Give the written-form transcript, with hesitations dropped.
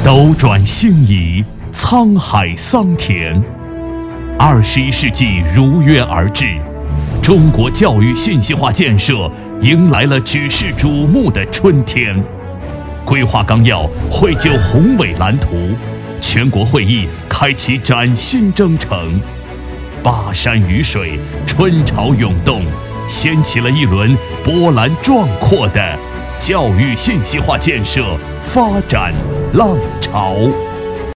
斗转星移，沧海桑田。21世纪如约而至，中国教育信息化建设迎来了举世瞩目的春天。规划纲要绘就宏伟蓝图，全国会议开启崭新征程。巴山雨水，春潮涌动，掀起了一轮波澜壮阔的教育信息化建设发展浪潮。